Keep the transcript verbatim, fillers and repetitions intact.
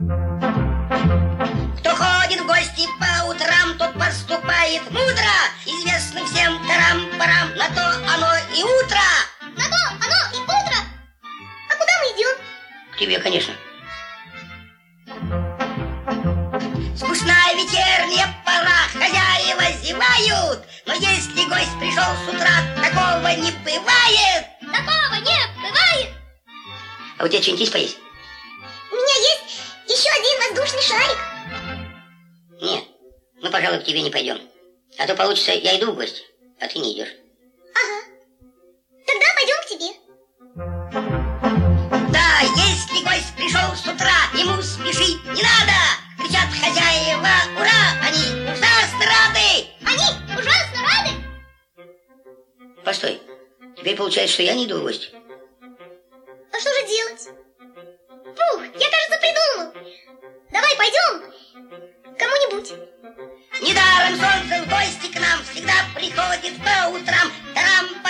Кто ходит в гости по утрам, тот поступает мудро. Известно всем тарам-парам, на то оно и утро. На то оно и утро. А куда мы идем? К тебе, конечно. Скучная вечерняя пора, хозяева зевают. Но если гость пришел с утра, такого не бывает. Такого не бывает. А у тебя что-нибудь есть поесть? У меня есть еще один воздушный шарик. Нет, мы, пожалуй, к тебе не пойдем. А то получится, я иду в гости, а ты не идешь. Ага. Тогда пойдем к тебе. Да, если гость пришел с утра, ему спешить не надо. Кричат хозяева, ура, они ужасно рады. Они ужасно рады. Постой, теперь получается, что я не иду в гости. А что же делать? Пух, я, кажется, придумал. Давай пойдем к кому-нибудь. Недаром солнце в гости к нам всегда приходит по утрам. Тарам